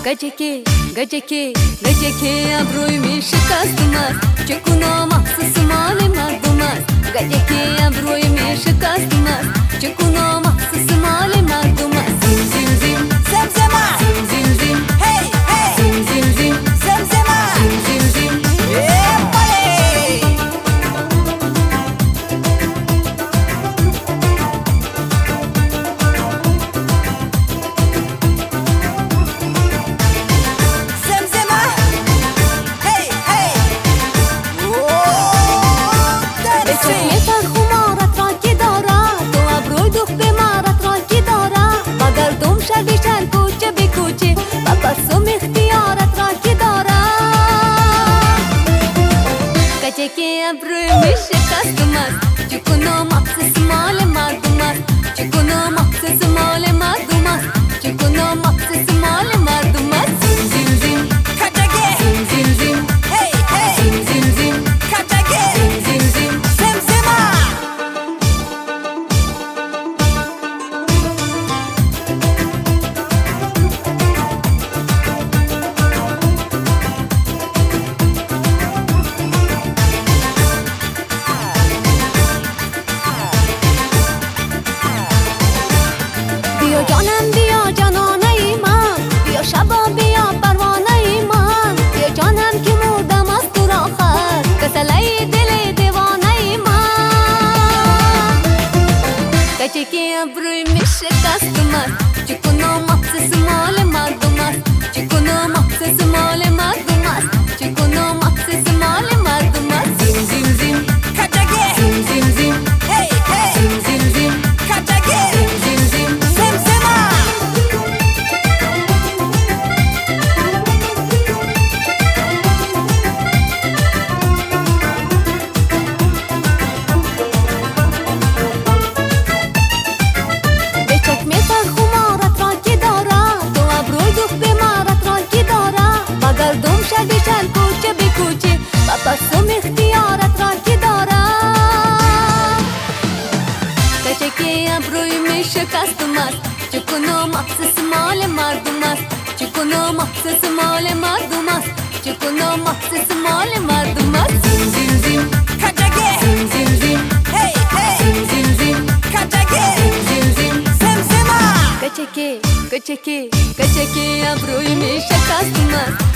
گجه ابروی می شکستم است چکونا مخصوص مال مردم است گجه ابروی می شکستم است چکونا مخصوص مال مردم است زیم زیم زیم زمزمه زیم زیم زیم هی هی زیم زیم زیم زمزمه زیم زیم زیم ابروی می شکستم است چکونا مخصوص مال مردم است چکونا مخصوص مال مردم است چکونا مخصوص مال مردم است زیم زیم زیم کجگه زیم زیم زیم هی هی زیم زیم زیم کجگه زیم زیم زیم زمزمه بیا جانم بیا جانانه من بیا شبا بیا پروانه من بیا جانم که مردم از تو آخر کسله دل دیوانه من کچه که ابروی می شکستم است چکونا مخصوص مال مردم است چکونا مخصوص مال مردم است چکونا مخصوص مال مردم است زیم زیم زیم کجگه زیم زیم زیم هی هی زیم زیم زیم کجگه زیم زیم زیم زمزمه به چشم خمارت را که داره تو ابروی دخت مارت را که داره مگر دم شدیشن کوچه به کوچه و پسم اختیارت را که داره کچه که ابروی می شکستم است چکونا مخصوص مال مردم است چکونا مخصوص مال مردم است چکونا مخصوص مال مردم است زیم زیم زیم کجگه زیم زیم زیم هی هی زیم زیم زیم کجگه زیم زیم زمزمه کچه که ابروی می شکستم است